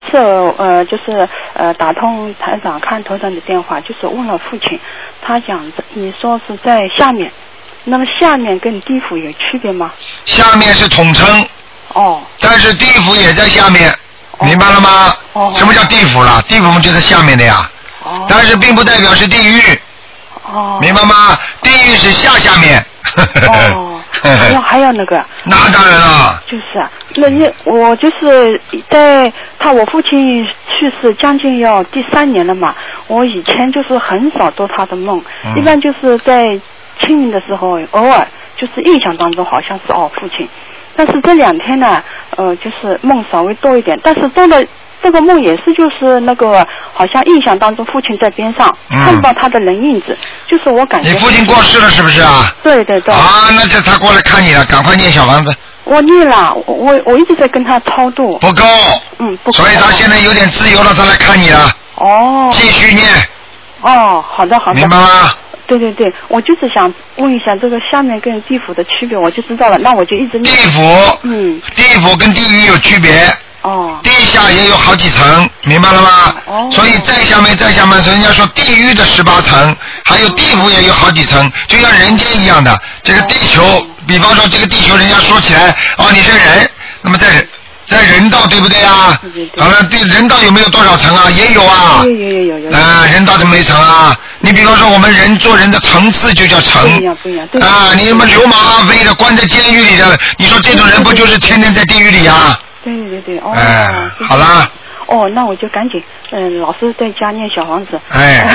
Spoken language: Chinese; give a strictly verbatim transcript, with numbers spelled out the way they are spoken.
次呃就是呃打通台长看头上的电话，就是问了父亲，他讲你说是在下面，那么下面跟地府有区别吗？ 下面是统称。 哦。 但是地府也在下面， 哦、 明白了吗？ 哦。 什么叫地府了？地府就在下面的呀。哦。但是并不代表是地狱。哦。明白吗？地狱是下下面。 哦。还有还有那个。 那当然了。 就是啊，那你我就是在他我父亲去世将近要第三年了嘛，我以前就是很少做他的梦，嗯、一般就是在清明的时候偶尔就是印象当中好像是哦父亲，但是这两天呢呃就是梦稍微多一点，但是做的这个梦也是就是那个好像印象当中父亲在边上、嗯、看不到他的人影子，就是我感觉你父亲过世了是不是啊？ 对对对。 啊，那这他过来看你了，赶快念小房子。 我念了，我我一直在跟他超度。 不够。 嗯，不够。 所以他现在有点自由了，他来看你了。 哦。 继续念。 哦，好的好的。 明白吗？ 对对对，我就是想问一下这个下面跟地府的区别，我就知道了，那我就一直念。 地府。 嗯。 地府跟地狱有区别。 哦。 地下也有好几层，明白了吗？哦。所以再下面再下面，人家说地狱的十八层，还有地府也有好几层，就像人间一样的。这个地球，哦、比方说这个地球，人家说起来，哦，你是人，那么在在人道对不对啊？对对对。好了，对人道有没有多少层啊？也有啊。 有有有有有。 啊，人道怎么没层啊？你比方说我们人做人的层次就叫层。 不一样不一样。对。 啊，你们流氓阿飞的关在监狱里的，你说这种人不就是天天在地狱里啊？ 对对对，哦， 哎，好啦。 哦，那我就赶紧，嗯，老师在家念小房子。 哎，